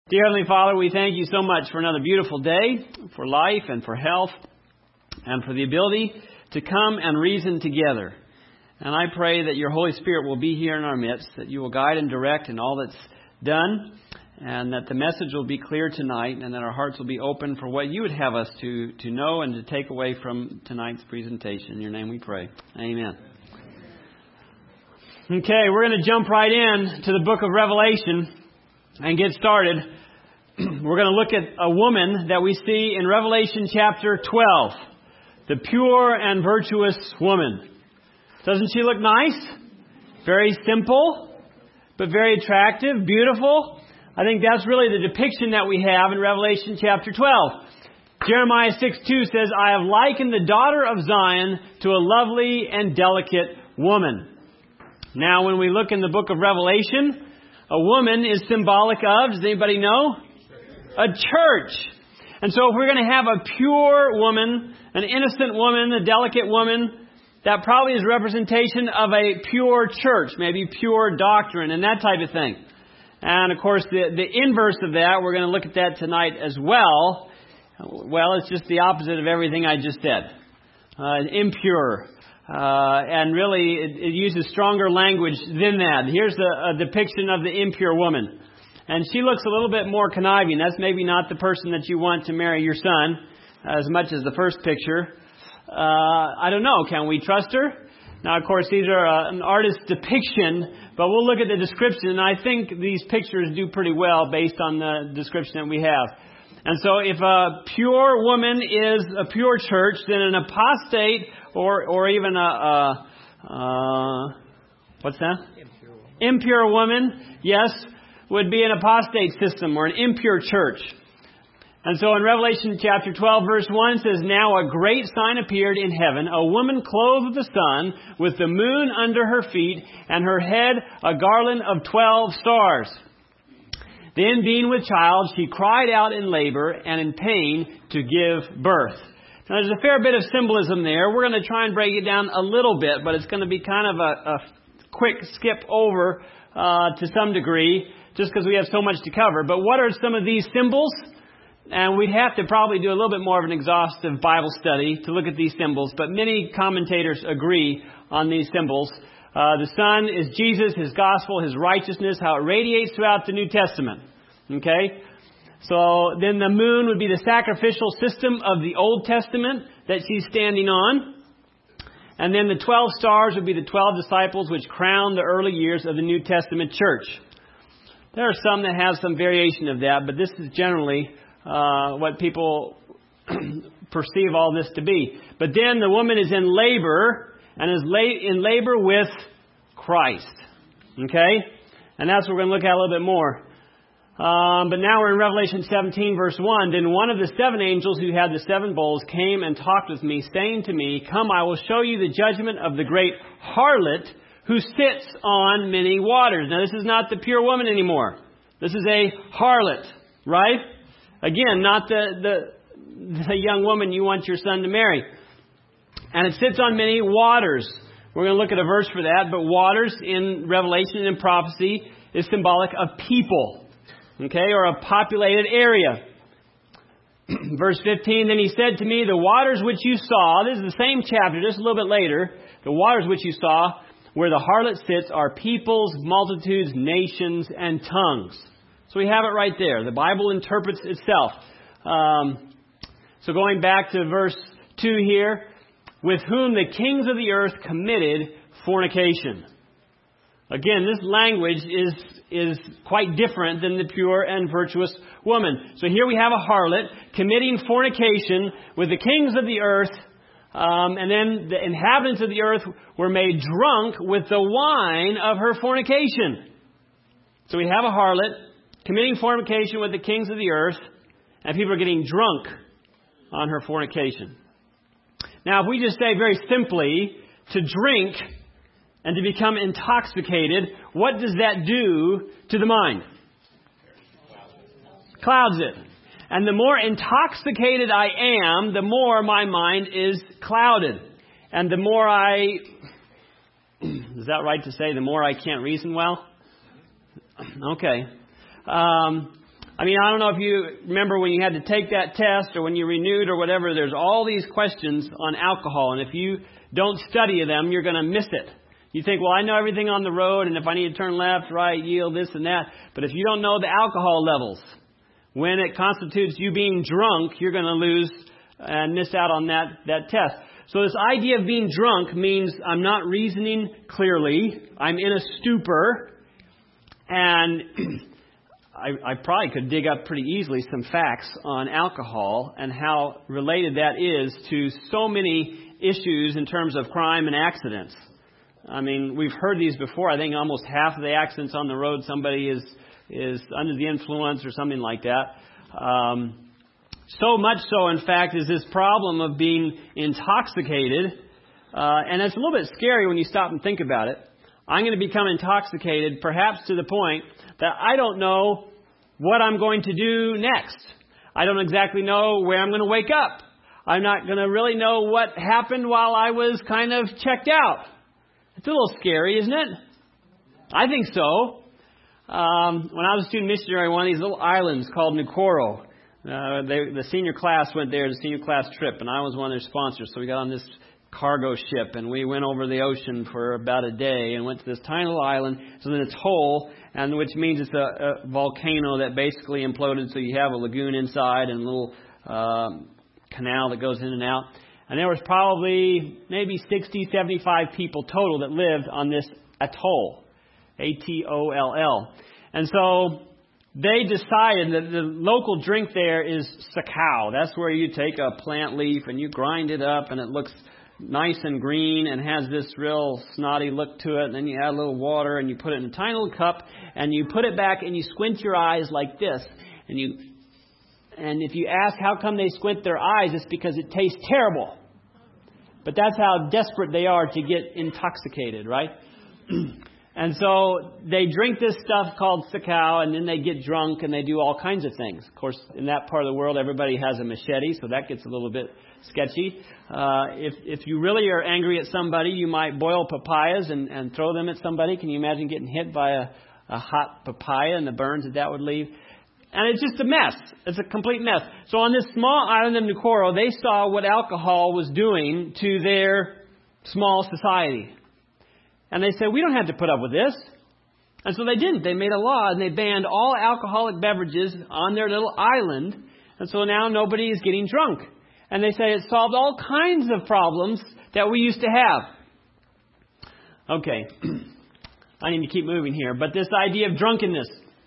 Dear Heavenly Father, we thank you so much for another beautiful day, for life and for health, and for the ability to come and reason together. And I pray that your Holy Spirit will be here in our midst, that you will guide and direct in all that's done, and that the message will be clear tonight, and that our hearts will be open for what you would have us to know and to take away from tonight's presentation. In your name we pray. Amen. Okay, we're going to jump right in to the book of Revelation and get started. We're going to look at a woman that we see in Revelation chapter 12. The pure and virtuous woman. Doesn't she look nice? Very simple, but very attractive, beautiful. I think that's really the depiction that we have in Revelation chapter 12. Jeremiah 6:2 says, I have likened the daughter of Zion to a lovely and delicate woman. Now, when we look in the book of Revelation, a woman is symbolic of, does anybody know? A church. And so if we're going to have a pure woman, an innocent woman, a delicate woman, that probably is a representation of a pure church, maybe pure doctrine and that type of thing. And of course, the inverse of that, we're going to look at that tonight as well. Well, it's just the opposite of everything I just said. Impure. And really, it uses stronger language than that. Here's a depiction of the impure woman. And she looks a little bit more conniving. That's maybe not the person that you want to marry your son, as much as the first picture. I don't know. Can we trust her? Now, of course, these are an artist's depiction, but we'll look at the description. And I think these pictures do pretty well based on the description that we have. And so if a pure woman is a pure church, then an apostate or even what's that? Impure woman, yes, would be an apostate system or an impure church. And so in Revelation chapter 12, verse 1 says, Now a great sign appeared in heaven, a woman clothed with the sun, with the moon under her feet, and her head a garland of 12 stars. Then, being with child, she cried out in labor and in pain to give birth. Now, there's a fair bit of symbolism there. We're going to try and break it down a little bit, but it's going to be kind of a quick skip over to some degree, just because we have so much to cover. But what are some of these symbols? And we'd have to probably do a little bit more of an exhaustive Bible study to look at these symbols. But many commentators agree on these symbols. The sun is Jesus, His gospel, His righteousness, how it radiates throughout the New Testament. Okay? So then the moon would be the sacrificial system of the Old Testament that she's standing on. And then the 12 stars would be the 12 disciples which crown the early years of the New Testament church. There are some that have some variation of that, but this is generally what people perceive all this to be. But then the woman is in labor and is in labor with Christ. Okay? And that's what we're going to look at a little bit more. But now we're in Revelation 17, verse 1. Then one of the seven angels who had the seven bowls came and talked with me, saying to me, Come, I will show you the judgment of the great harlot who sits on many waters. Now, this is not the pure woman anymore. This is a harlot, right? Again, not the young woman you want your son to marry. And it sits on many waters. We're going to look at a verse for that. But waters in Revelation and prophecy is symbolic of people. Okay, or a populated area. Verse 15, Then he said to me, The waters which you saw, this is the same chapter, just a little bit later. The waters which you saw, where the harlot sits, are peoples, multitudes, nations, and tongues. So we have it right there. The Bible interprets itself. So going back to verse 2 here, with whom the kings of the earth committed fornication. Again, this language is quite different than the pure and virtuous woman. So here we have a harlot committing fornication with the kings of the earth, and then the inhabitants of the earth were made drunk with the wine of her fornication. So we have a harlot committing fornication with the kings of the earth, and people are getting drunk on her fornication. Now, if we just say very simply, to drink and to become intoxicated, what does that do to the mind? Clouds it. And the more intoxicated I am, the more my mind is clouded. And the more is that right to say, the more I can't reason well? Okay. I mean, I don't know if you remember when you had to take that test or when you renewed or whatever, there's all these questions on alcohol. And if you don't study them, you're going to miss it. You think, well, I know everything on the road, and if I need to turn left, right, yield, this and that. But if you don't know the alcohol levels, when it constitutes you being drunk, you're going to lose and miss out on that test. So this idea of being drunk means I'm not reasoning clearly. I'm in a stupor. And I probably could dig up pretty easily some facts on alcohol and how related that is to so many issues in terms of crime and accidents. I mean, we've heard these before. I think almost half of the accidents on the road, somebody is under the influence or something like that. So much so, in fact, is this problem of being intoxicated. And it's a little bit scary when you stop and think about it. I'm going to become intoxicated, perhaps to the point that I don't know what I'm going to do next. I don't exactly know where I'm going to wake up. I'm not going to really know what happened while I was kind of checked out. It's a little scary, isn't it? I think so. When I was a student missionary on one of these little islands called Nucoro, the senior class went there, the senior class trip, and I was one of their sponsors. So we got on this cargo ship, and we went over the ocean for about a day and went to this tiny little island. It's in its hole, and which means it's a volcano that basically imploded. So you have a lagoon inside and a little canal that goes in and out. And there was probably maybe 60, 75 people total that lived on this atoll, Atoll. And so they decided that the local drink there is sakau. That's where you take a plant leaf and you grind it up, and it looks nice and green and has this real snotty look to it. And then you add a little water and you put it in a tiny little cup and you put it back and you squint your eyes like this. And if you ask how come they squint their eyes, it's because it tastes terrible. But that's how desperate they are to get intoxicated, right? And so they drink this stuff called sakau, and then they get drunk and they do all kinds of things. Of course, in that part of the world, everybody has a machete, so that gets a little bit sketchy. If you really are angry at somebody, you might boil papayas and throw them at somebody. Can you imagine getting hit by a hot papaya and the burns that would leave? And it's just a mess. It's a complete mess. So on this small island of Nucoro, they saw what alcohol was doing to their small society. And they said, we don't have to put up with this. And so they didn't. They made a law and they banned all alcoholic beverages on their little island. And so now nobody is getting drunk. And they say it solved all kinds of problems that we used to have. Okay. I need to keep moving here. But this idea of drunkenness.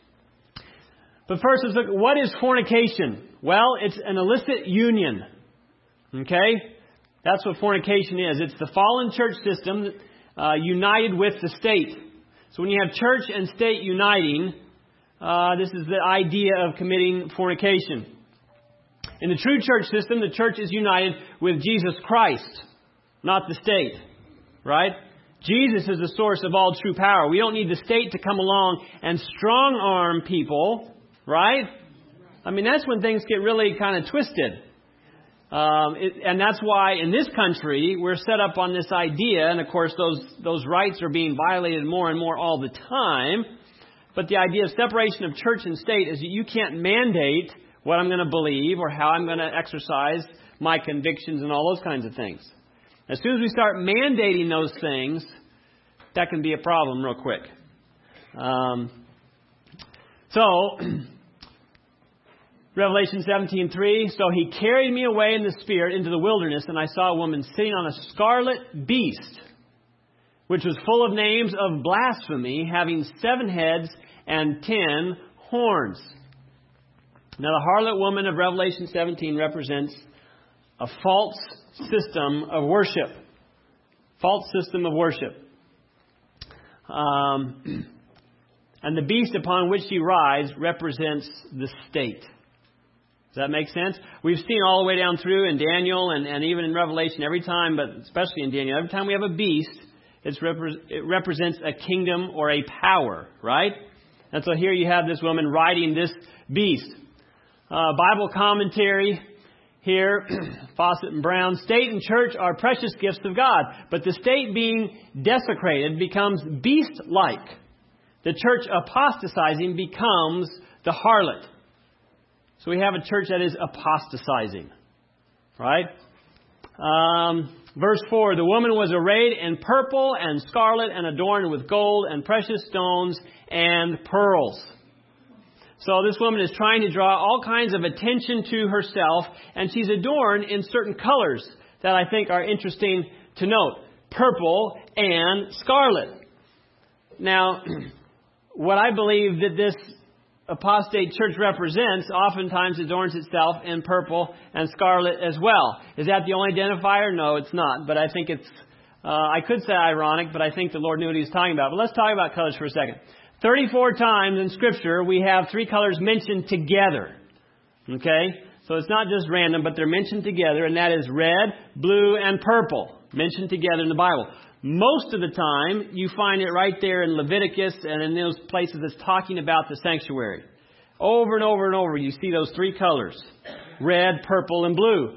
But first, let's look at what is fornication. Well, it's an illicit union. Okay? That's what fornication is. It's the fallen church system united with the state. So when you have church and state uniting, this is the idea of committing fornication. In the true church system, the church is united with Jesus Christ, not the state. Right? Jesus is the source of all true power. We don't need the state to come along and strong-arm people. Right? I mean, that's when things get really kind of twisted. And that's why in this country, we're set up on this idea. And of course, those rights are being violated more and more all the time. But the idea of separation of church and state is that you can't mandate what I'm going to believe or how I'm going to exercise my convictions and all those kinds of things. As soon as we start mandating those things, that can be a problem real quick. Revelation 17:3, so he carried me away in the Spirit into the wilderness, and I saw a woman sitting on a scarlet beast, which was full of names of blasphemy, having 7 heads and 10 horns. Now, the harlot woman of Revelation 17 represents a false system of worship. False system of worship. And the beast upon which she rides represents the state. Does that make sense? We've seen all the way down through in Daniel and even in Revelation every time, but especially in Daniel, every time we have a beast, it represents a kingdom or a power, right? And so here you have this woman riding this beast. Bible commentary here, Fawcett and Brown. State and church are precious gifts of God, but the state being desecrated becomes beast-like. The church apostatizing becomes the harlot. So we have a church that is apostatizing. Right? Verse 4, the woman was arrayed in purple and scarlet and adorned with gold and precious stones and pearls. So this woman is trying to draw all kinds of attention to herself, and she's adorned in certain colors that I think are interesting to note. Purple and scarlet. Now, what I believe that this apostate church represents oftentimes adorns itself in purple and scarlet as well. Is that the only identifier? No, it's not. But I think it's, I could say ironic, but I think the Lord knew what He was talking about. But let's talk about colors for a second. 34 times in Scripture, we have three colors mentioned together. Okay? So it's not just random, but they're mentioned together, and that is red, blue, and purple. Mentioned together in the Bible. Most of the time, you find it right there in Leviticus and in those places that's talking about the sanctuary. Over and over and over, you see those three colors. Red, purple, and blue.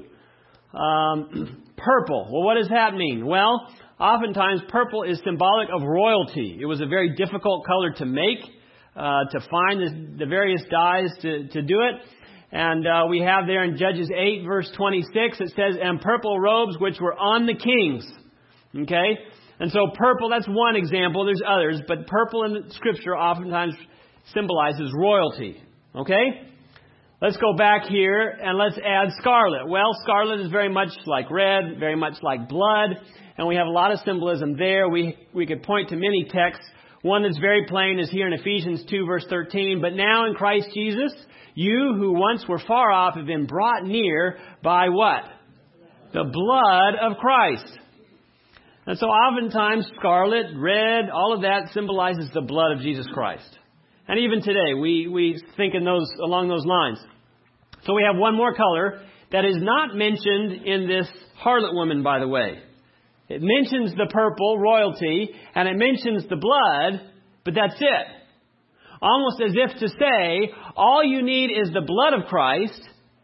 Purple. Well, what does that mean? Well, oftentimes purple is symbolic of royalty. It was a very difficult color to make, to find the various dyes to do it. And we have there in Judges 8, verse 26, it says, and purple robes which were on the kings. Okay? And so purple, that's one example. There's others. But purple in Scripture oftentimes symbolizes royalty. Okay? Let's go back here and let's add scarlet. Well, scarlet is very much like red, very much like blood. And we have a lot of symbolism there. We could point to many texts. One that's very plain is here in Ephesians 2, verse 13. But now in Christ Jesus, you who once were far off have been brought near by what? The blood of Christ. And so oftentimes scarlet, red, all of that symbolizes the blood of Jesus Christ. And even today, we think along those lines. So we have one more color that is not mentioned in this harlot woman, by the way. It mentions the purple, royalty, and it mentions the blood, but that's it. Almost as if to say, all you need is the blood of Christ,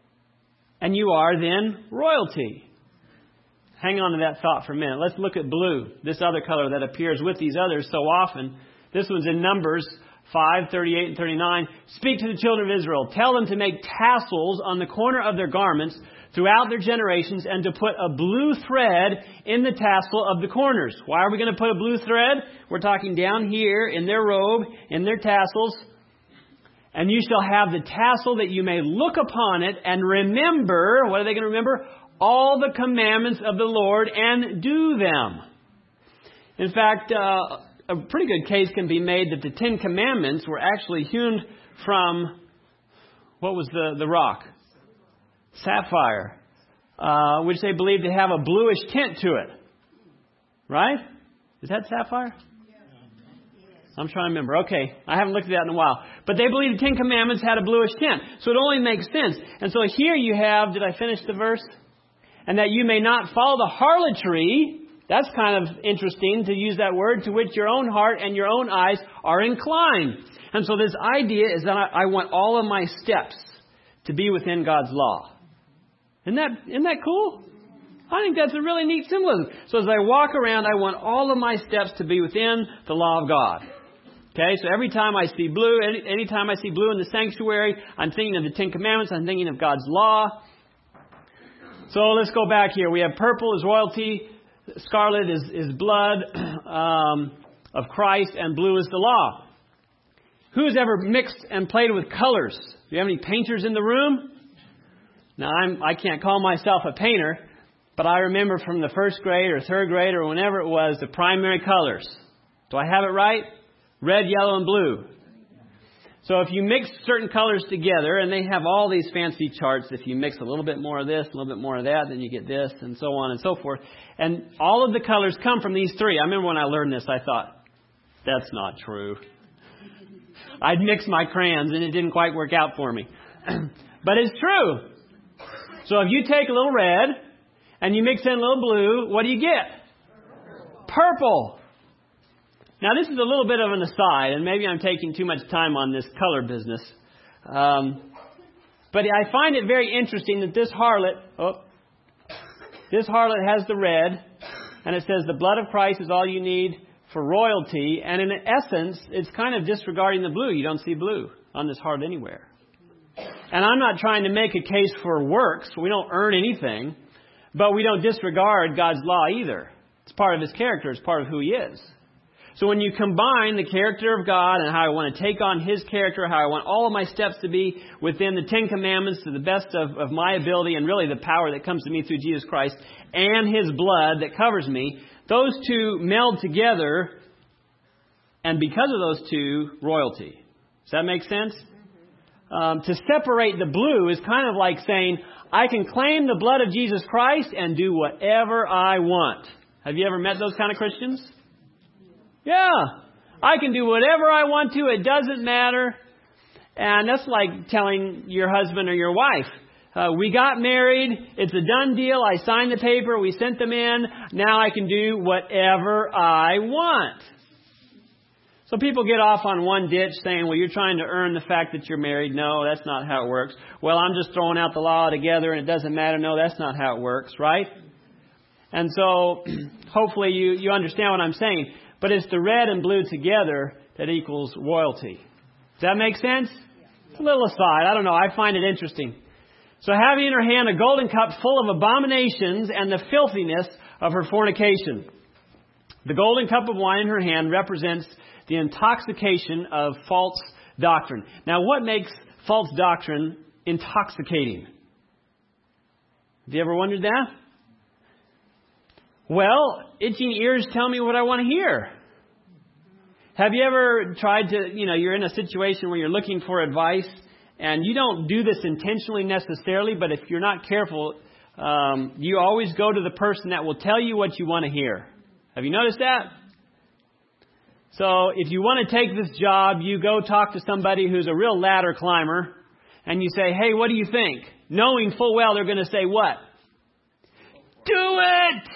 and you are then royalty. Hang on to that thought for a minute. Let's look at blue, this other color that appears with these others so often. This one's in Numbers 5, 38 and 39. Speak to the children of Israel. Tell them to make tassels on the corner of their garments throughout their generations and to put a blue thread in the tassel of the corners. Why are we going to put a blue thread? We're talking down here in their robe, in their tassels. And you shall have the tassel that you may look upon it and remember. What are they going to remember? All the commandments of the Lord and do them. In fact, a pretty good case can be made that the Ten Commandments were actually hewn from, what was the rock? Sapphire, which they believed to have a bluish tint to it. Right? Is that sapphire? I'm trying to remember. Okay, I haven't looked at that in a while. But they believed the Ten Commandments had a bluish tint. So it only makes sense. And so here you have, did I finish the verse? And that you may not follow the harlotry. That's kind of interesting to use that word, to which your own heart and your own eyes are inclined. And so this idea is that I want all of my steps to be within God's law. Isn't that cool? I think that's a really neat symbolism. So as I walk around, I want all of my steps to be within the law of God. Okay, so every time I see blue, anytime I see blue in the sanctuary, I'm thinking of the Ten Commandments, I'm thinking of God's law. So let's go back here. We have purple is royalty, scarlet is blood of Christ, and blue is the law. Who's ever mixed and played with colors? Do you have any painters in the room? Now, I can't call myself a painter, but I remember from the first grade or third grade or whenever it was, the primary colors. Do I have it right? Red, yellow, and blue. So if you mix certain colors together, and they have all these fancy charts, if you mix a little bit more of this, a little bit more of that, then you get this, and so on and so forth. And all of the colors come from these three. I remember when I learned this, I thought, that's not true. I'd mix my crayons, and it didn't quite work out for me. But it's true. So if you take a little red, and you mix in a little blue, what do you get? Purple. Now, this is a little bit of an aside, and maybe I'm taking too much time on this color business. But I find it very interesting that this harlot has the red, and it says the blood of Christ is all you need for royalty. And in essence, it's kind of disregarding the blue. You don't see blue on this harlot anywhere. And I'm not trying to make a case for works. We don't earn anything. But we don't disregard God's law either. It's part of His character. It's part of who He is. So when you combine the character of God and how I want to take on His character, how I want all of my steps to be within the Ten Commandments to the best of my ability and really the power that comes to me through Jesus Christ and His blood that covers me, those two meld together, and because of those two, royalty. Does that make sense? To separate the blue is kind of like saying, I can claim the blood of Jesus Christ and do whatever I want. Have you ever met those kind of Christians? Yeah. I can do whatever I want to. It doesn't matter. And that's like telling your husband or your wife, we got married. It's a done deal. I signed the paper. We sent them in. Now I can do whatever I want. So people get off on one ditch saying, well, you're trying to earn the fact that you're married. No, that's not how it works. Well, I'm just throwing out the law together and it doesn't matter. No, that's not how it works, right? And so hopefully you understand what I'm saying. But it's the red and blue together that equals royalty. Does that make sense? It's a little aside. I don't know. I find it interesting. So having in her hand a golden cup full of abominations and the filthiness of her fornication. The golden cup of wine in her hand represents the intoxication of false doctrine. Now, what makes false doctrine intoxicating? Have you ever wondered that? Well, itching ears tell me what I want to hear. Have you ever tried to, you're in a situation where you're looking for advice, and you don't do this intentionally necessarily, but if you're not careful, you always go to the person that will tell you what you want to hear. Have you noticed that? So if you want to take this job, you go talk to somebody who's a real ladder climber, and you say, hey, what do you think? Knowing full well they're going to say what? Do it!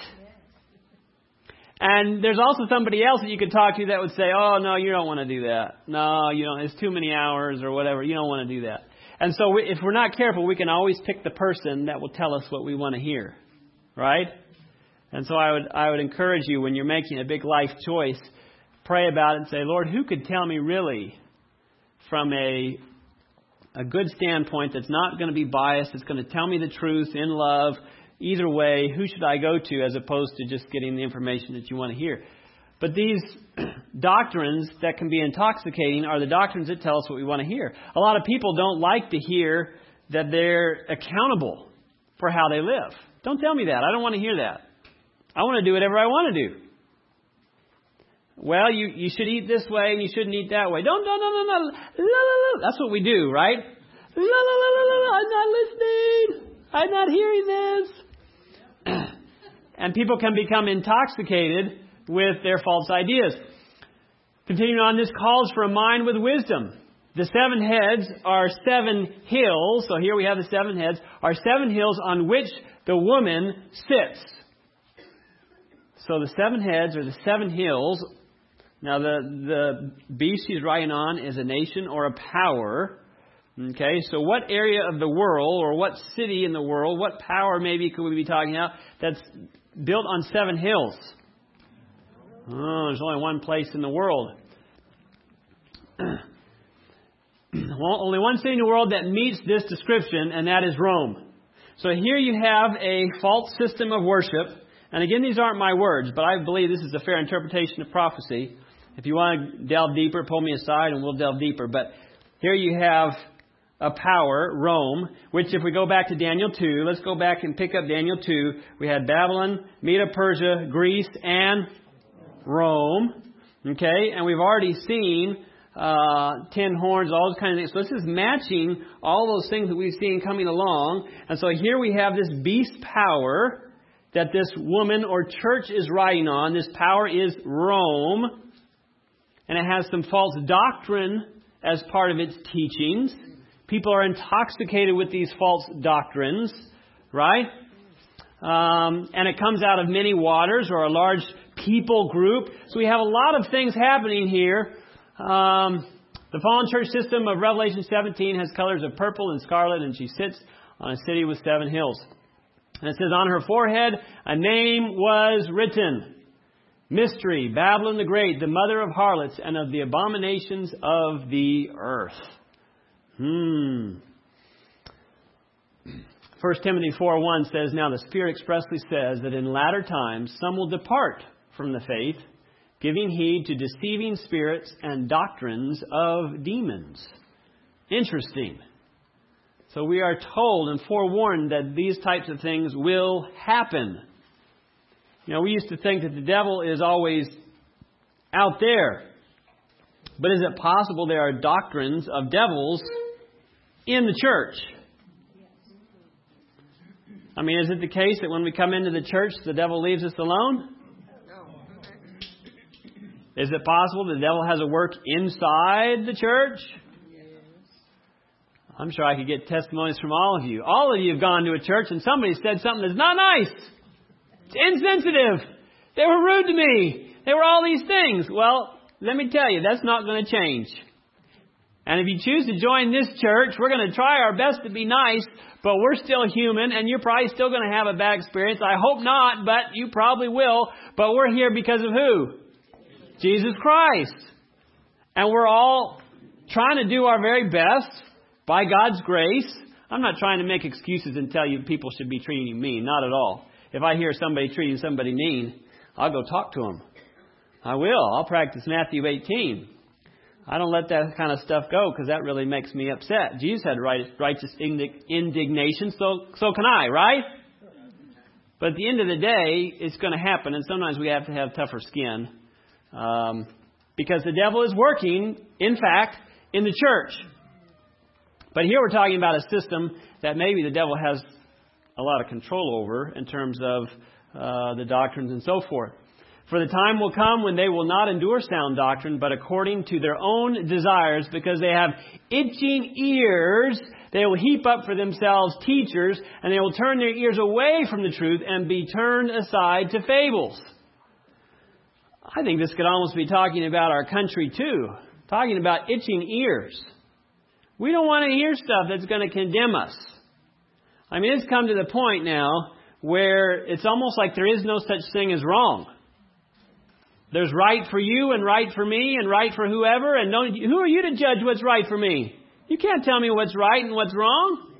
And there's also somebody else that you could talk to that would say, oh, no, you don't want to do that. No, you don't. It's too many hours or whatever. You don't want to do that. And so if we're not careful, we can always pick the person that will tell us what we want to hear. Right? And so I would encourage you when you're making a big life choice, pray about it and say, Lord, who could tell me really from a good standpoint that's not going to be biased, that's going to tell me the truth in love. Either way, who should I go to as opposed to just getting the information that you want to hear? But these doctrines that can be intoxicating are the doctrines that tell us what we want to hear. A lot of people don't like to hear that they're accountable for how they live. Don't tell me that. I don't want to hear that. I want to do whatever I want to do. Well, you should eat this way and you shouldn't eat that way. No. That's what we do, right? I'm not listening. I'm not hearing this. And people can become intoxicated with their false ideas. Continuing on, this calls for a mind with wisdom. The 7 heads are 7 hills. So here we have the 7 heads, are 7 hills on which the woman sits. So the 7 heads are the 7 hills. Now the beast she's riding on is a nation or a power. Okay, so what area of the world or what city in the world, what power maybe could we be talking about that's built on 7 hills? Oh, there's only one place in the world. Well, only one city in the world that meets this description, and that is Rome. So here you have a false system of worship. And again, these aren't my words, but I believe this is a fair interpretation of prophecy. If you want to delve deeper, pull me aside and we'll delve deeper. But here you have a power, Rome, which if we go back to Daniel 2, let's go back and pick up Daniel 2. We had Babylon, Medo-Persia, Greece, and Rome. Okay, and we've already seen 10 horns, all those kind of things. So this is matching all those things that we've seen coming along. And so here we have this beast power that this woman or church is riding on. This power is Rome. And it has some false doctrine as part of its teachings. People are intoxicated with these false doctrines, right? And it comes out of many waters or a large people group. So we have a lot of things happening here. The fallen church system of Revelation 17 has colors of purple and scarlet, and she sits on a city with 7 hills. And it says, on her forehead a name was written. Mystery, Babylon the Great, the mother of harlots and of the abominations of the earth. 1 Timothy 4:1 says, "Now the Spirit expressly says that in latter times some will depart from the faith, giving heed to deceiving spirits and doctrines of demons." Interesting. So we are told and forewarned that these types of things will happen. We used to think that the devil is always out there. But is it possible there are doctrines of devils in the church? Is it the case that when we come into the church, the devil leaves us alone? Is it possible the devil has a work inside the church? I'm sure I could get testimonies from all of you. All of you have gone to a church and somebody said something that's not nice. It's insensitive. They were rude to me. They were all these things. Well, let me tell you, that's not going to change. And if you choose to join this church, we're going to try our best to be nice, but we're still human, and you're probably still going to have a bad experience. I hope not, but you probably will. But we're here because of who? Jesus Christ. And we're all trying to do our very best by God's grace. I'm not trying to make excuses and tell you people should be treating you mean. Not at all. If I hear somebody treating somebody mean, I'll go talk to them. I will. I'll practice Matthew 18. I don't let that kind of stuff go because that really makes me upset. Jesus had righteous indignation, so can I, right? But at the end of the day, it's going to happen, and sometimes we have to have tougher skin because the devil is working, in fact, in the church. But here we're talking about a system that maybe the devil has a lot of control over in terms of the doctrines and so forth. For the time will come when they will not endure sound doctrine, but according to their own desires, because they have itching ears, they will heap up for themselves teachers, and they will turn their ears away from the truth and be turned aside to fables. I think this could almost be talking about our country too, talking about itching ears. We don't want to hear stuff that's going to condemn us. It's come to the point now where it's almost like there is no such thing as wrong. There's right for you and right for me and right for whoever. And who are you to judge what's right for me? You can't tell me what's right and what's wrong.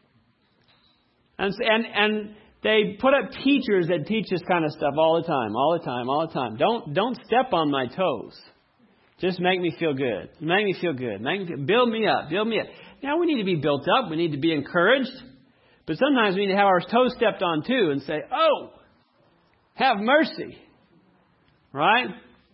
And they put up teachers that teach this kind of stuff all the time. Don't step on my toes. Just make me feel good. Make me feel good. Build me up. Now we need to be built up. We need to be encouraged. But sometimes we need to have our toes stepped on too and say, "Oh, have mercy." Right?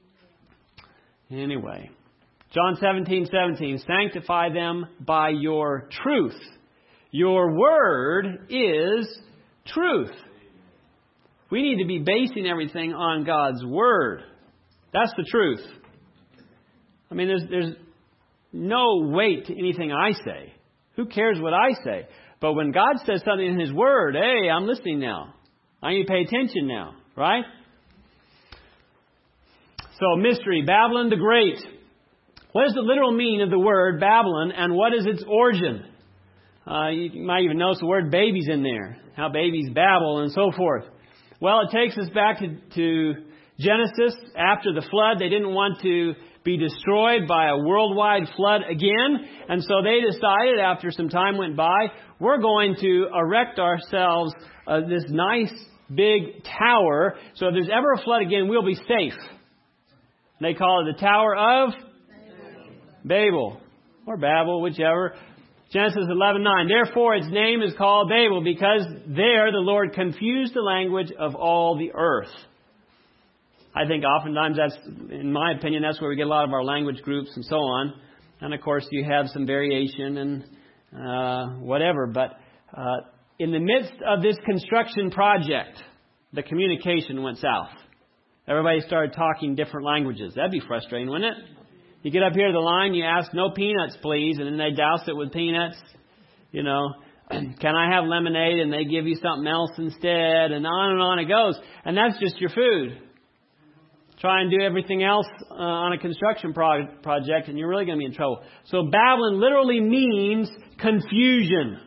Anyway, John 17:17, "Sanctify them by your truth. Your word is truth." We need to be basing everything on God's word. That's the truth. There's no weight to anything I say. Who cares what I say? But when God says something in His word, hey, I'm listening now. I need to pay attention now. Right? So, mystery, Babylon the Great. What is the literal meaning of the word Babylon, and what is its origin? You might even notice the word babies in there. How babies babble and so forth. Well, it takes us back to Genesis. After the flood, they didn't want to be destroyed by a worldwide flood again. And so they decided, after some time went by, we're going to erect ourselves this nice big tower. So if there's ever a flood again, we'll be safe. They call it the Tower of Babel. Or Babel, whichever. Genesis 11:9. "Therefore its name is called Babel, because there the Lord confused the language of all the earth." I think oftentimes that's, in my opinion, that's where we get a lot of our language groups and so on. And of course you have some variation and whatever. But in the midst of this construction project, the communication went south. Everybody started talking different languages. That'd be frustrating, wouldn't it? You get up here to the line, you ask, "No peanuts, please," and then they douse it with peanuts. Can I have lemonade? And they give you something else instead, and on it goes. And that's just your food. Try and do everything else on a construction project, and you're really going to be in trouble. So Babylon literally means confusion.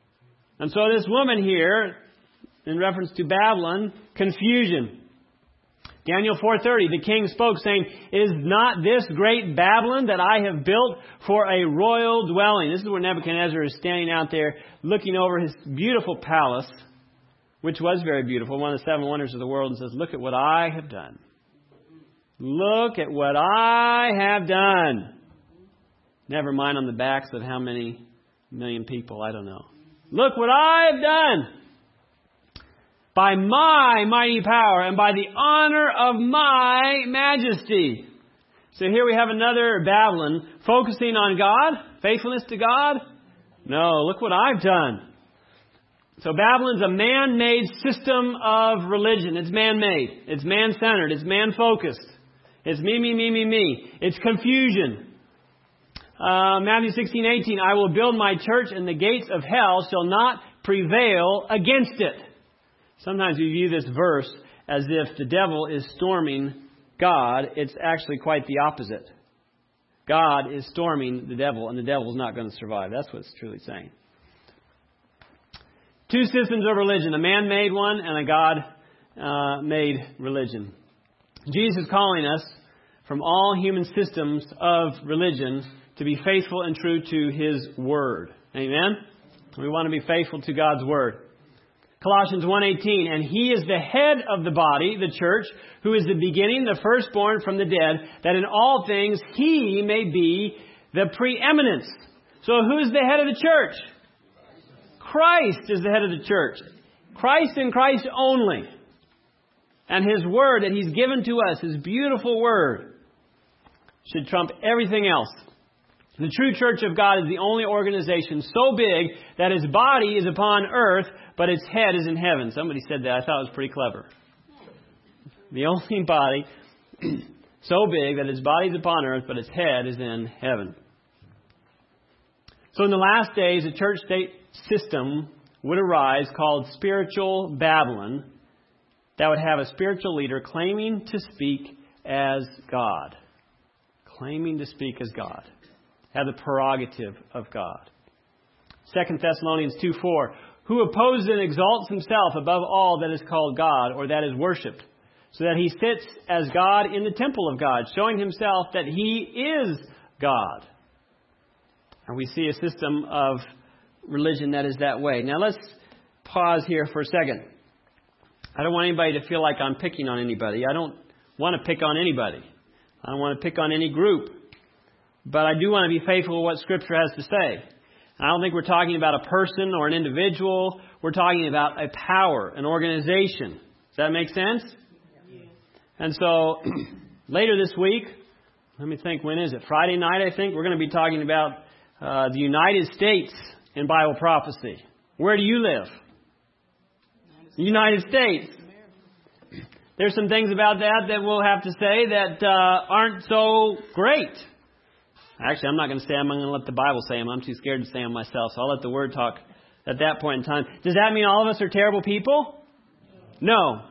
And so this woman here, in reference to Babylon, confusion. Daniel 4:30, the king spoke, saying, "Is not this great Babylon that I have built for a royal dwelling?" This is where Nebuchadnezzar is standing out there looking over his beautiful palace, which was very beautiful, one of the 7 wonders of the world, and says, "Look at what I have done. Look at what I have done." Never mind on the backs of how many million people, I don't know. "Look what I have done. By my mighty power and by the honor of my majesty." So here we have another Babylon focusing on God, faithfulness to God. No, look what I've done. So Babylon's a man-made system of religion. It's man-made. It's man-centered. It's man-focused. It's me. It's confusion. Matthew 16:18, "I will build my church and the gates of hell shall not prevail against it." Sometimes we view this verse as if the devil is storming God. It's actually quite the opposite. God is storming the devil, and the devil is not going to survive. That's what it's truly saying. 2 systems of religion, a man-made one and a God-made religion. Jesus is calling us from all human systems of religion to be faithful and true to His Word. Amen? We want to be faithful to God's Word. Colossians 1:18, "And He is the head of the body, the church, who is the beginning, the firstborn from the dead, that in all things He may be the preeminence." So who's the head of the church? Christ is the head of the church. Christ and Christ only. And His Word that He's given to us, His beautiful Word, should trump everything else. The true church of God is the only organization so big that its body is upon earth, but its head is in heaven. Somebody said that. I thought it was pretty clever. The only body so big that its body is upon earth, but its head is in heaven. So in the last days, a church-state system would arise called spiritual Babylon that would have a spiritual leader claiming to speak as God. Claiming to speak as God. Have the prerogative of God. 2 Thessalonians 2:4, "Who opposes and exalts himself above all that is called God or that is worshipped, so that he sits as God in the temple of God, showing himself that he is God." And we see a system of religion that is that way. Now let's pause here for a second. I don't want anybody to feel like I'm picking on anybody. I don't want to pick on anybody. I don't want to pick on any group. But I do want to be faithful to what Scripture has to say. I don't think we're talking about a person or an individual. We're talking about a power, an organization. Does that make sense? Yes. And so later this week, let me think, when is it? Friday night, I think, we're going to be talking about the United States in Bible prophecy. Where do you live? The United States. There's some things about that we'll have to say that aren't so great. Actually, I'm not going to say them. I'm going to let the Bible say them. I'm too scared to say them myself, so I'll let the Word talk at that point in time. Does that mean all of us are terrible people? No.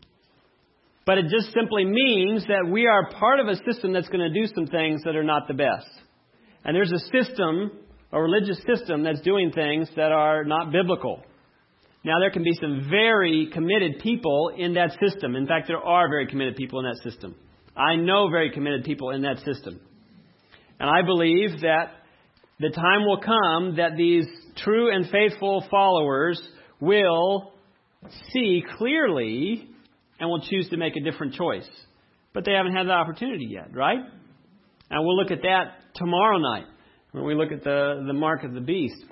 But it just simply means that we are part of a system that's going to do some things that are not the best. And there's a system, a religious system, that's doing things that are not biblical. Now, there can be some very committed people in that system. In fact, there are very committed people in that system. I know very committed people in that system. And I believe that the time will come that these true and faithful followers will see clearly and will choose to make a different choice. But they haven't had the opportunity yet, right? And we'll look at that tomorrow night when we look at the mark of the beast.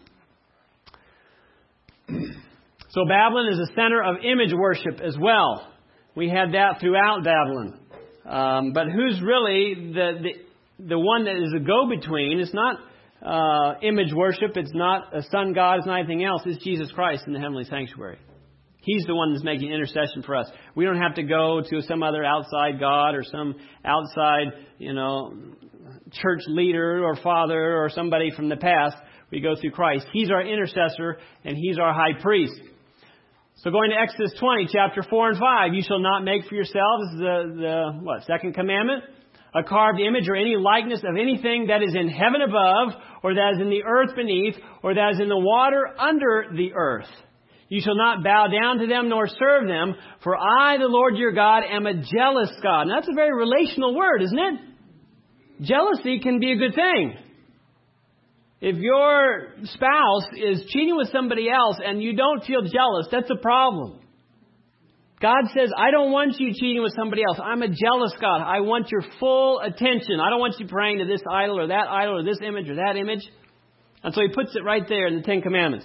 So Babylon is a center of image worship as well. We had that throughout Babylon. But who's really the one that is a go-between? It's not image worship. It's not a sun god. It's not anything else. It's Jesus Christ in the heavenly sanctuary. He's the one that's making intercession for us. We don't have to go to some other outside god or some outside, church leader or father or somebody from the past. We go through Christ. He's our intercessor and He's our high priest. So going to Exodus 20, chapter 4 and 5, "You shall not make for yourselves the second commandment? A carved image or any likeness of anything that is in heaven above, or that is in the earth beneath, or that is in the water under the earth. You shall not bow down to them nor serve them, for I, the Lord your God, am a jealous God. And that's a very relational word, isn't it? Jealousy can be a good thing. If your spouse is cheating with somebody else and you don't feel jealous, that's a problem. God says, I don't want you cheating with somebody else. I'm a jealous God. I want your full attention. I don't want you praying to this idol or this image or that image. And so He puts it right there in the Ten Commandments.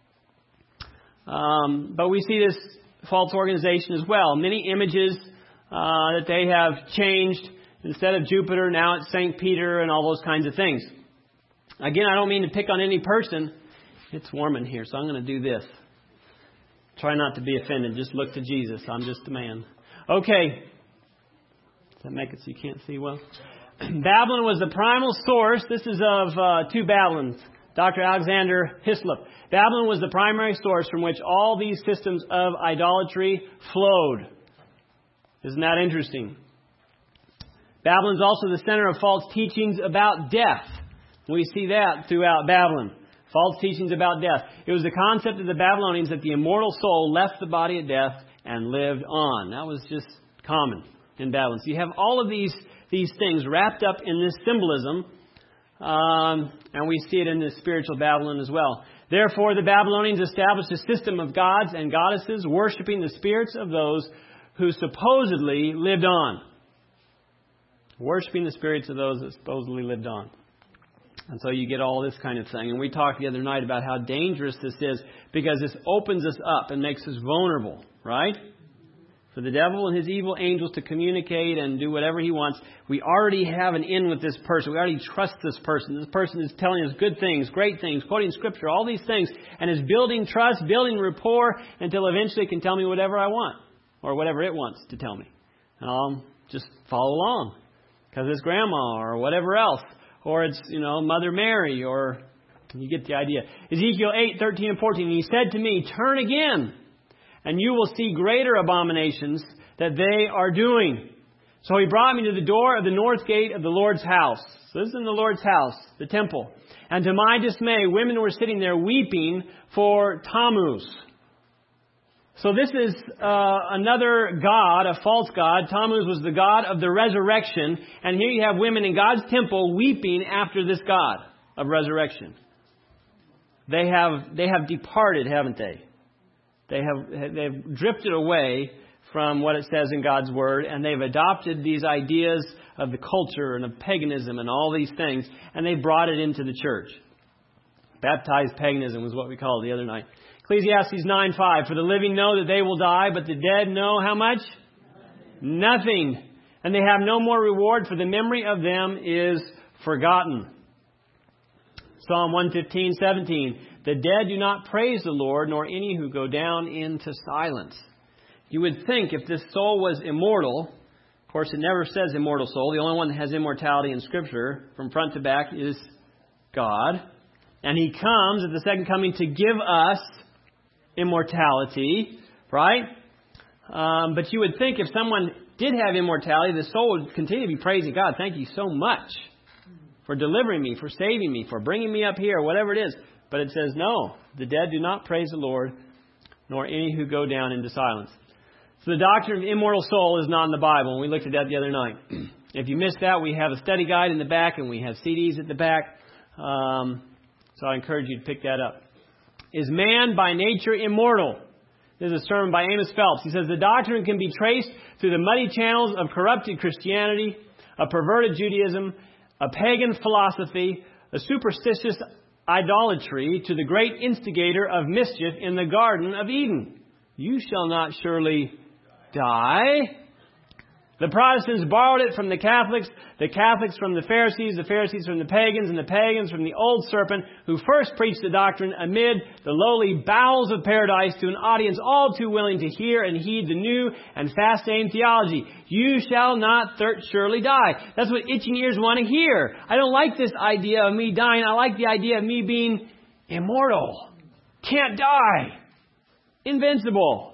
But we see this false organization as well. Many images that they have changed. Instead of Jupiter, now it's St. Peter and all those kinds of things. Again, I don't mean to pick on any person. It's warm in here, so I'm going to do this. Try not to be offended. Just look to Jesus. I'm just a man. Okay. Does that make it so you can't see well? Babylon was the primal source. This is of two Babylons. Dr. Alexander Hislop. Babylon was the primary source from which all these systems of idolatry flowed. Isn't that interesting? Babylon is also the center of false teachings about death. We see that throughout Babylon. False teachings about death. It was the concept of the Babylonians that the immortal soul left the body at death and lived on. That was just common in Babylon. So you have all of these things wrapped up in this symbolism. And we see it in the spiritual Babylon as well. Therefore, the Babylonians established a system of gods and goddesses worshiping the spirits of those who supposedly lived on. Worshipping the spirits of those that supposedly lived on. And so you get all this kind of thing. And we talked the other night about how dangerous this is because this opens us up and makes us vulnerable, right? For the devil and his evil angels to communicate and do whatever he wants. We already have an in with this person. We already trust this person. This person is telling us good things, great things, quoting Scripture, all these things, and is building trust, building rapport until eventually it can tell me whatever I want or whatever it wants to tell me. And I'll just follow along because it's grandma or whatever else. Or it's, Mother Mary, or you get the idea. Ezekiel 8:13 and 14. He said to me, turn again, and you will see greater abominations that they are doing. So He brought me to the door of the north gate of the Lord's house. So this is in the Lord's house, the temple. And to my dismay, women were sitting there weeping for Tammuz. So this is another god, a false god. Tammuz was the god of the resurrection. And here you have women in God's temple weeping after this god of resurrection. They have departed, haven't they? They've drifted away from what it says in God's Word. And they've adopted these ideas of the culture and of paganism and all these things. And they brought it into the church. Baptized paganism was what we called it the other night. Ecclesiastes 9:5. For the living know that they will die, but the dead know how much? Nothing. And they have no more reward, for the memory of them is forgotten. Psalm 115:17. The dead do not praise the Lord, nor any who go down into silence. You would think if this soul was immortal, of course it never says immortal soul. The only one that has immortality in Scripture from front to back is God. And He comes at the second coming to give us immortality, right? But you would think if someone did have immortality, the soul would continue to be praising God. Thank you so much for delivering me, for saving me, for bringing me up here, whatever it is. But it says, no, the dead do not praise the Lord, nor any who go down into silence. So the doctrine of immortal soul is not in the Bible. And we looked at that the other night. If you missed that, we have a study guide in the back and we have CDs at the back. So I encourage you to pick that up. Is man by nature immortal? This is a sermon by Amos Phelps. He says the doctrine can be traced through the muddy channels of corrupted Christianity, a perverted Judaism, a pagan philosophy, a superstitious idolatry to the great instigator of mischief in the Garden of Eden. You shall not surely die. The Protestants borrowed it from the Catholics from the Pharisees from the pagans, and the pagans from the old serpent who first preached the doctrine amid the lowly bowels of paradise to an audience all too willing to hear and heed the new and fascinating theology. You shall not surely die. That's what itching ears want to hear. I don't like this idea of me dying. I like the idea of me being immortal. Can't die. Invincible.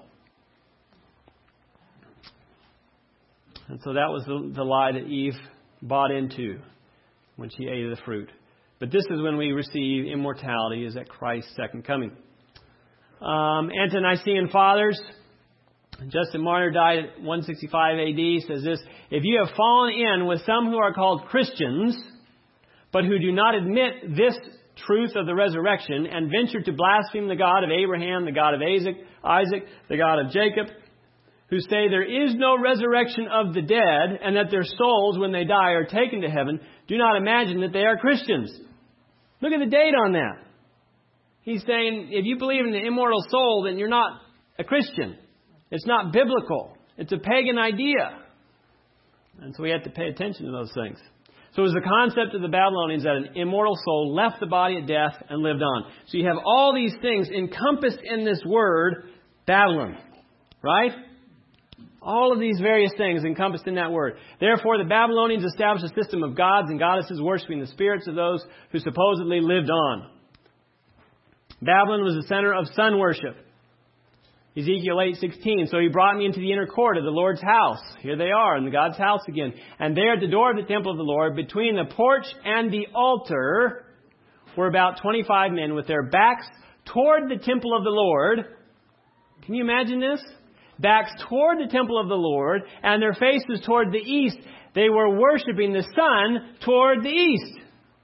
And so that was the lie that Eve bought into when she ate of the fruit. But this is when we receive immortality, is at Christ's second coming. Ante-Nicene Fathers, Justin Martyr died at 165 AD, says this: if you have fallen in with some who are called Christians, but who do not admit this truth of the resurrection, and venture to blaspheme the God of Abraham, the God of Isaac, the God of Jacob, who say there is no resurrection of the dead, and that their souls, when they die, are taken to heaven, do not imagine that they are Christians. Look at the date on that. He's saying, if you believe in the immortal soul, then you're not a Christian. It's not biblical. It's a pagan idea. And so we have to pay attention to those things. So it was the concept of the Babylonians that an immortal soul left the body at death and lived on. So you have all these things encompassed in this word, Babylon. Right? All of these various things encompassed in that word. Therefore, the Babylonians established a system of gods and goddesses worshiping the spirits of those who supposedly lived on. Babylon was the center of sun worship. Ezekiel 8:16. So he brought me into the inner court of the Lord's house. Here they are in the God's house again. And there at the door of the temple of the Lord, between the porch and the altar, were about 25 men with their backs toward the temple of the Lord. Can you imagine this? Backs toward the temple of the Lord and their faces toward the east. They were worshiping the sun toward the east.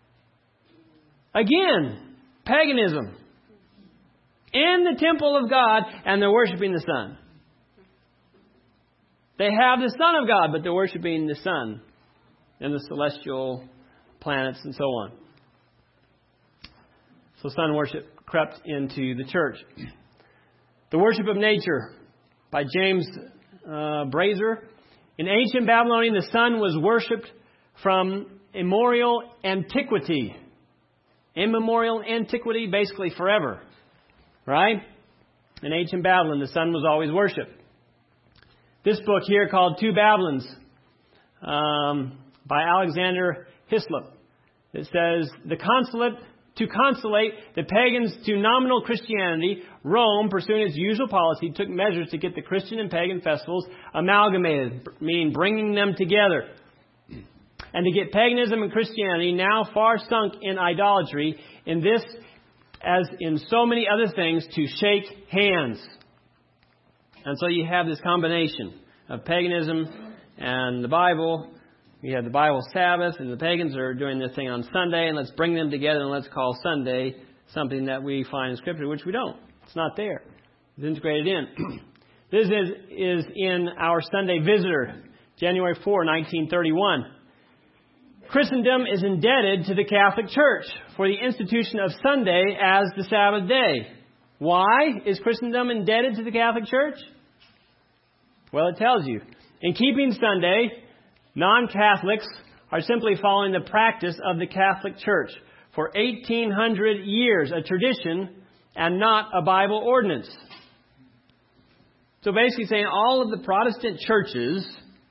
Again, paganism. In the temple of God, and they're worshiping the sun. They have the Son of God, but they're worshiping the sun and the celestial planets and so on. So sun worship crept into the church. The worship of nature by James Brazer. In ancient Babylonian, the sun was worshipped from immemorial antiquity. Immemorial antiquity, basically forever. Right? In ancient Babylon, the sun was always worshipped. This book here called Two Babylons by Alexander Hislop. It says, to consolate the pagans to nominal Christianity, Rome, pursuing its usual policy, took measures to get the Christian and pagan festivals amalgamated, meaning bringing them together. And to get paganism and Christianity, now far sunk in idolatry, in this as in so many other things, to shake hands. And so you have this combination of paganism and the Bible. You have the Bible Sabbath, and the pagans are doing their thing on Sunday, and let's bring them together and let's call Sunday something that we find in Scripture, which we don't. It's not there. It's integrated in. This is in our Sunday Visitor, January 4, 1931. Christendom is indebted to the Catholic Church for the institution of Sunday as the Sabbath day. Why is Christendom indebted to the Catholic Church? Well, it tells you. In keeping Sunday, non-Catholics are simply following the practice of the Catholic Church for 1,800 years, a tradition and not a Bible ordinance. So basically saying all of the Protestant churches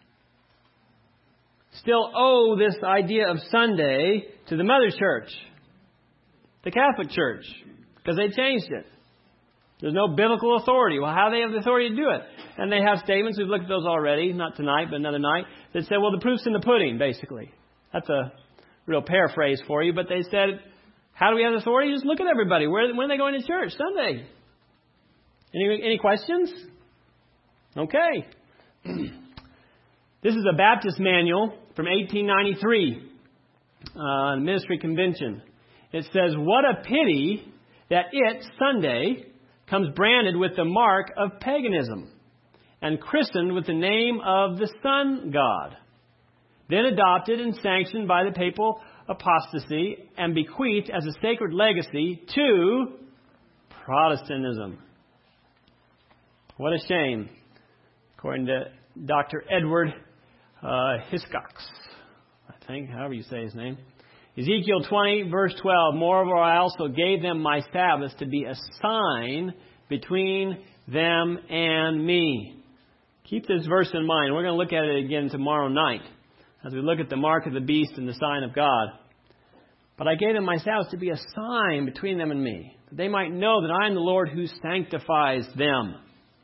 still owe this idea of Sunday to the Mother Church, the Catholic Church, because they changed it. There's no biblical authority. Well, how do they have the authority to do it? And they have statements, we've looked at those already, not tonight, but another night, that said, well, the proof's in the pudding, basically. That's a real paraphrase for you, but they said, how do we have authority? Just look at everybody. When are they going to church? Sunday. Any questions? Okay. This is a Baptist manual from 1893, the Ministry Convention. It says, what a pity that Sunday, comes branded with the mark of paganism and christened with the name of the sun god, then adopted and sanctioned by the papal apostasy and bequeathed as a sacred legacy to Protestantism. What a shame, according to Dr. Edward Hiscox, I think, however you say his name. Ezekiel 20, verse 12, moreover, I also gave them my Sabbaths to be a sign between them and me. Keep this verse in mind. We're going to look at it again tomorrow night as we look at the mark of the beast and the sign of God. But I gave them my Sabbaths to be a sign between them and me, that they might know that I am the Lord who sanctifies them.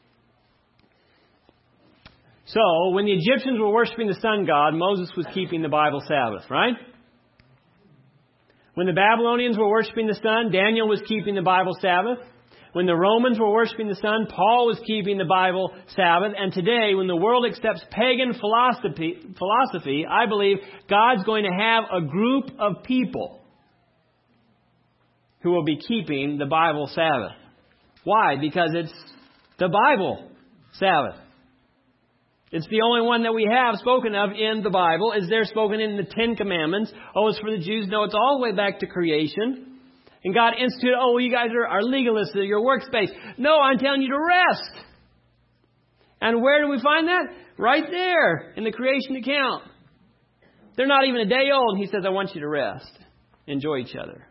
So, when the Egyptians were worshiping the sun god, Moses was keeping the Bible Sabbath, right? When the Babylonians were worshiping the sun, Daniel was keeping the Bible Sabbath. When the Romans were worshiping the sun, Paul was keeping the Bible Sabbath. And today, when the world accepts pagan philosophy, I believe God's going to have a group of people who will be keeping the Bible Sabbath. Why? Because it's the Bible Sabbath. It's the only one that we have spoken of in the Bible. Is there spoken in the Ten Commandments? Oh, it's for the Jews. No, it's all the way back to creation. And God instituted, oh, you guys are legalists, your workspace. No, I'm telling you to rest. And where do we find that? Right there in the creation account. They're not even a day old. He says, I want you to rest. Enjoy each other.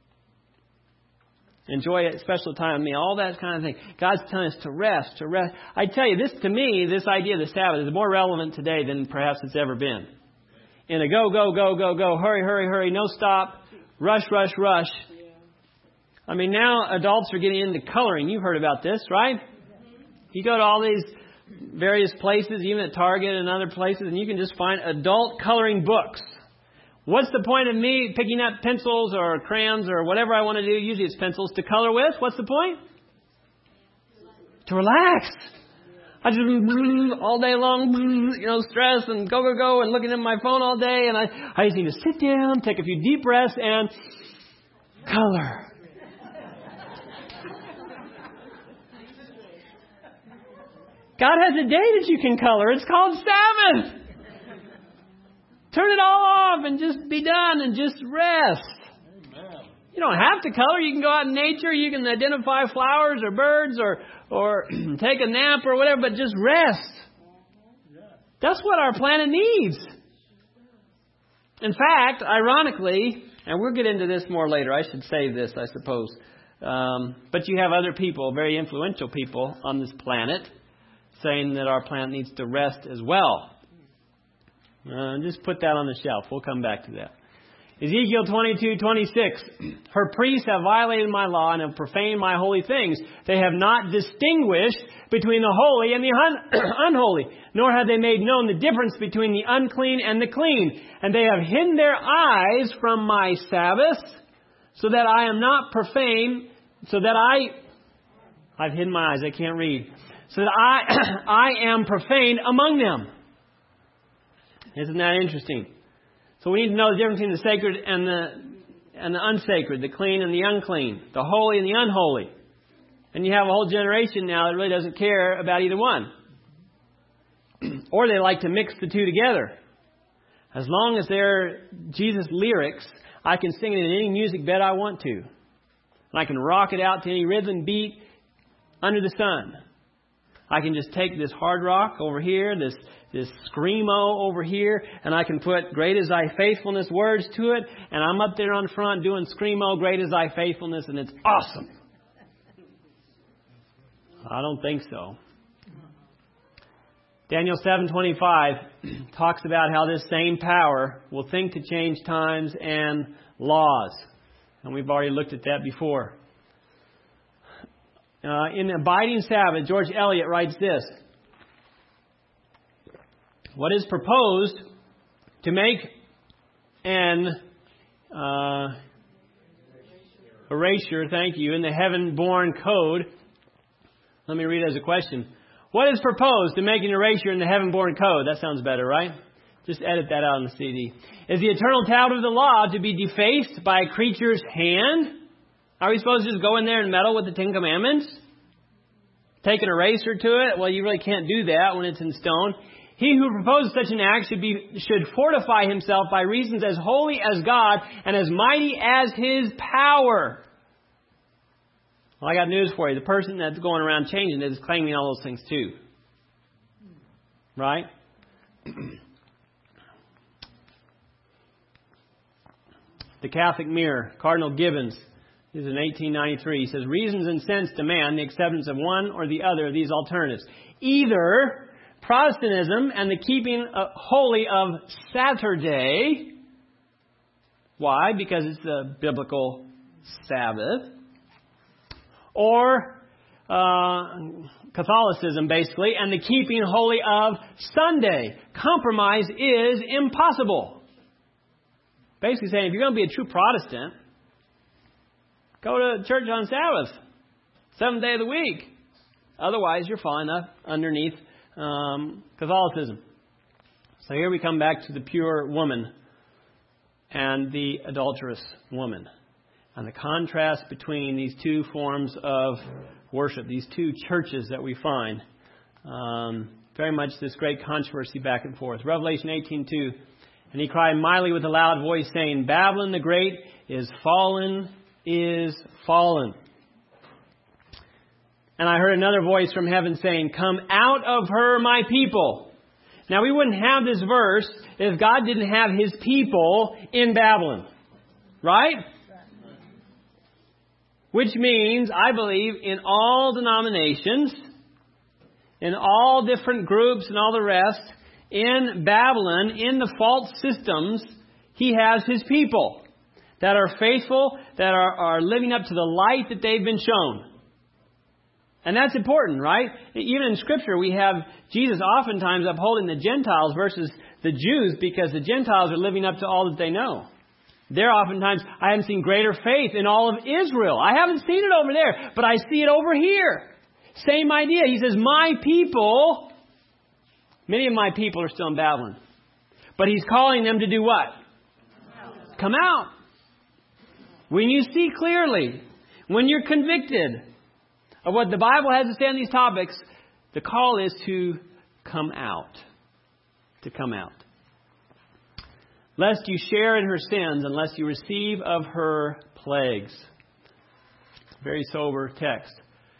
Enjoy a special time with me, all that kind of thing. God's telling us to rest, to rest. I tell you, to me, this idea of the Sabbath is more relevant today than perhaps it's ever been. In a go, hurry, hurry, hurry, no stop, rush, rush, rush. I mean, now adults are getting into coloring. You've heard about this, right? You go to all these various places, even at Target and other places, and you can just find adult coloring books. What's the point of me picking up pencils or crayons or whatever I want to do? Usually it's pencils to color with. What's the point? To relax. I just all day long, stress and go and looking at my phone all day. And I just need to sit down, take a few deep breaths and color. God has a day that you can color. It's called Sabbath. Turn it all off and just be done and just rest. Amen. You don't have to color. You can go out in nature. You can identify flowers or birds or take a nap or whatever, but just rest. That's what our planet needs. In fact, ironically, and we'll get into this more later. I should save this, I suppose. But you have other people, very influential people on this planet, saying that our planet needs to rest as well. Just put that on the shelf. We'll come back to that. Ezekiel 22:26. Her priests have violated my law and have profaned my holy things. They have not distinguished between the holy and the unholy, nor have they made known the difference between the unclean and the clean. And they have hidden their eyes from my Sabbaths, so that I am not profane, I've hidden my eyes, I can't read. So that I am profane among them. Isn't that interesting? So we need to know the difference between the sacred and the unsacred, the clean and the unclean, the holy and the unholy. And you have a whole generation now that really doesn't care about either one. Or they like to mix the two together. As long as they're Jesus lyrics, I can sing it in any music bed I want to. And I can rock it out to any rhythm beat under the sun. I can just take this hard rock over here, this screamo over here, and I can put great is thy faithfulness words to it, and I'm up there on front doing screamo, great is thy faithfulness, and it's awesome. I don't think so. Daniel 7:25 talks about how this same power will think to change times and laws. And we've already looked at that before. In Abiding Sabbath, George Eliot writes this. What is proposed to make an erasure, thank you, in the heaven-born code. Let me read it as a question. What is proposed to make an erasure in the heaven-born code? That sounds better, right? Just edit that out on the CD. Is the eternal tablet of the law to be defaced by a creature's hand? Are we supposed to just go in there and meddle with the Ten Commandments? Take an eraser to it? Well, you really can't do that when it's in stone. He who proposes such an act should fortify himself by reasons as holy as God and as mighty as His power. Well, I got news for you. The person that's going around changing it is claiming all those things too. Right? The Catholic Mirror, Cardinal Gibbons, this is in 1893. He says, reasons and sense demand the acceptance of one or the other of these alternatives. Either Protestantism and the keeping holy of Saturday. Why? Because it's the biblical Sabbath. Or Catholicism, basically, and the keeping holy of Sunday. Compromise is impossible. Basically saying, if you're going to be a true Protestant, go to church on Sabbath. Seventh day of the week. Otherwise, you're falling up underneath Catholicism. So here we come back to the pure woman and the adulterous woman. And the contrast between these two forms of worship, these two churches that we find. Very much this great controversy back and forth. Revelation 18:2. And he cried mightily with a loud voice, saying, Babylon the Great is fallen, is fallen. And I heard another voice from heaven saying, Come out of her, my people. Now we wouldn't have this verse if God didn't have His people in Babylon. Right? Which means, I believe, in all denominations, in all different groups and all the rest, in Babylon, in the false systems, He has His people that are faithful, that are living up to the light that they've been shown. And that's important, right? Even in Scripture, we have Jesus oftentimes upholding the Gentiles versus the Jews because the Gentiles are living up to all that they know. There oftentimes, I haven't seen greater faith in all of Israel. I haven't seen it over there, but I see it over here. Same idea. He says, my people, many of my people are still in Babylon. But He's calling them to do what? Come out. When you see clearly, when you're convicted of what the Bible has to say on these topics, the call is to come out. To come out. Lest you share in her sins, unless you receive of her plagues. Very sober text.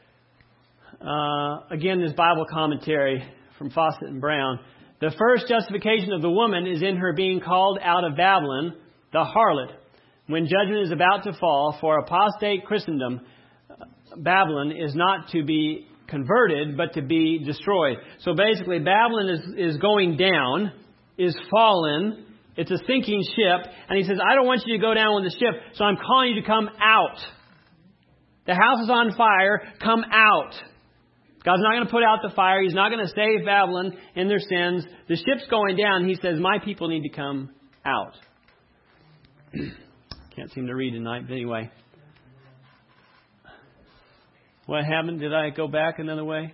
Again, this Bible commentary from Fawcett and Brown. The first justification of the woman is in her being called out of Babylon, the harlot. When judgment is about to fall for apostate Christendom, Babylon is not to be converted, but to be destroyed. So basically, Babylon is going down, is fallen. It's a sinking ship. And He says, I don't want you to go down with the ship, so I'm calling you to come out. The house is on fire. Come out. God's not going to put out the fire. He's not going to save Babylon in their sins. The ship's going down. He says, my people need to come out. Can't seem to read tonight, but anyway. What happened? Did I go back another way?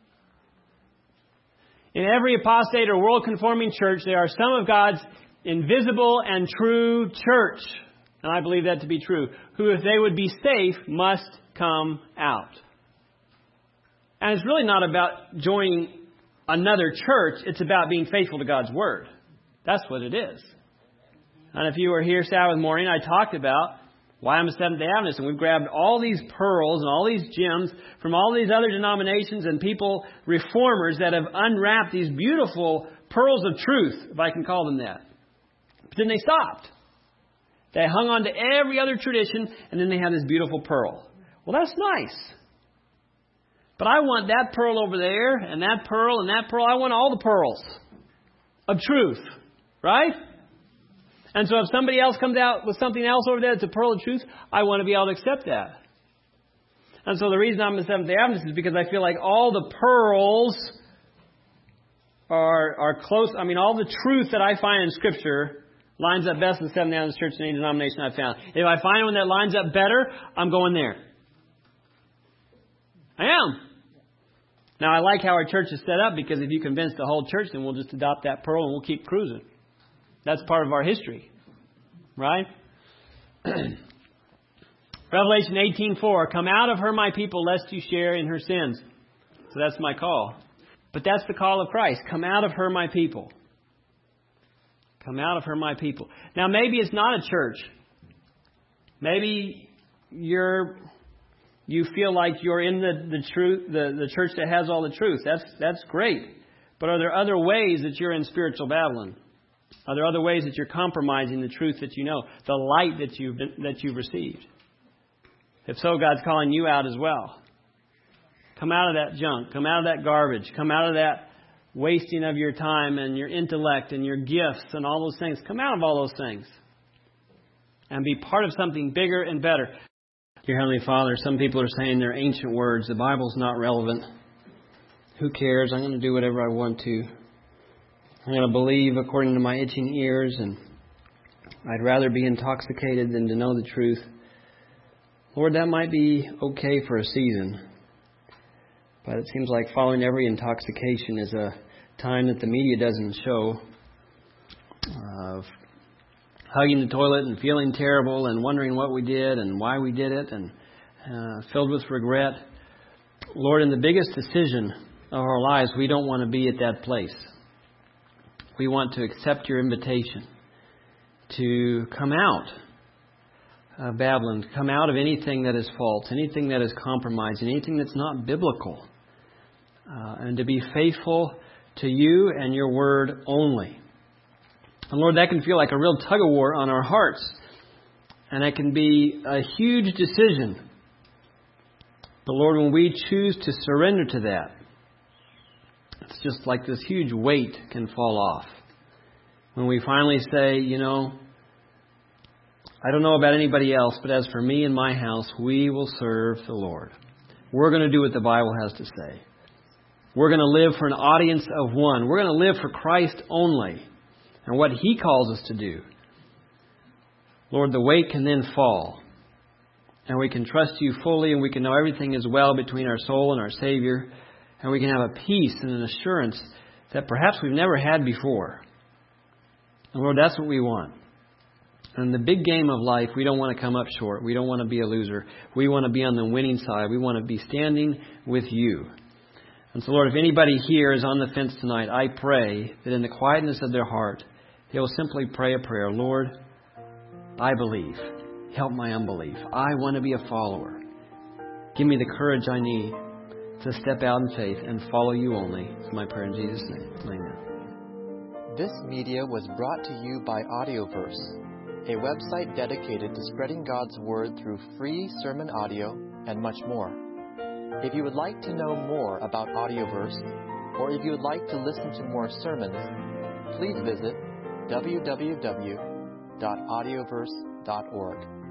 In every apostate or world-conforming church, there are some of God's invisible and true church, and I believe that to be true, who, if they would be safe, must come out. And it's really not about joining another church. It's about being faithful to God's Word. That's what it is. And if you were here Sabbath morning, I talked about why I'm a Seventh-day Adventist. And we've grabbed all these pearls and all these gems from all these other denominations and people, reformers, that have unwrapped these beautiful pearls of truth, if I can call them that. But then they stopped. They hung on to every other tradition, and then they had this beautiful pearl. Well, that's nice. But I want that pearl over there, and that pearl, and that pearl. I want all the pearls of truth. Right? And so if somebody else comes out with something else over there that's a pearl of truth, I want to be able to accept that. And so the reason I'm a Seventh-day Adventist is because I feel like all the pearls are close. I mean, all the truth that I find in Scripture lines up best with the Seventh-day Adventist Church in any denomination I've found. If I find one that lines up better, I'm going there. I am. Now, I like how our church is set up, because if you convince the whole church, then we'll just adopt that pearl and we'll keep cruising. That's part of our history. Right? Revelation 18:4. Come out of her, my people, lest you share in her sins. So that's my call. But that's the call of Christ. Come out of her, my people. Come out of her, my people. Now, maybe it's not a church. Maybe you feel like you're in the truth, the church that has all the truth. That's great. But are there other ways that you're in spiritual Babylon? Are there other ways that you're compromising the truth that you know, the light that you've received? If so, God's calling you out as well. Come out of that junk. Come out of that garbage. Come out of that wasting of your time and your intellect and your gifts and all those things. Come out of all those things and be part of something bigger and better. Dear Heavenly Father, some people are saying they're ancient words. The Bible's not relevant. Who cares? I'm going to do whatever I want to. I'm going to believe according to my itching ears, and I'd rather be intoxicated than to know the truth. Lord, that might be okay for a season, But it seems like following every intoxication is a time that the media doesn't show, of hugging the toilet and feeling terrible and wondering what we did and why we did it and filled with regret. Lord, in the biggest decision of our lives, we don't want to be at that place. We want to accept your invitation to come out of Babylon, to come out of anything that is false, anything that is compromised, anything that's not biblical, and to be faithful to you and your word only. And Lord, that can feel like a real tug of war on our hearts, and that can be a huge decision. But Lord, when we choose to surrender to that, it's just like this huge weight can fall off. When we finally say, I don't know about anybody else, but as for me and my house, we will serve the Lord. We're going to do what the Bible has to say. We're going to live for an audience of one. We're going to live for Christ only and what He calls us to do. Lord, the weight can then fall. And we can trust you fully, and we can know everything is well between our soul and our Savior. And we can have a peace and an assurance that perhaps we've never had before. And Lord, that's what we want. And in the big game of life, we don't want to come up short. We don't want to be a loser. We want to be on the winning side. We want to be standing with you. And so, Lord, if anybody here is on the fence tonight, I pray that in the quietness of their heart, they will simply pray a prayer. Lord, I believe. Help my unbelief. I want to be a follower. Give me the courage I need to step out in faith and follow you only. It's my prayer in Jesus' name. Amen. This media was brought to you by Audioverse, a website dedicated to spreading God's Word through free sermon audio and much more. If you would like to know more about Audioverse, or if you would like to listen to more sermons, please visit www.audioverse.org.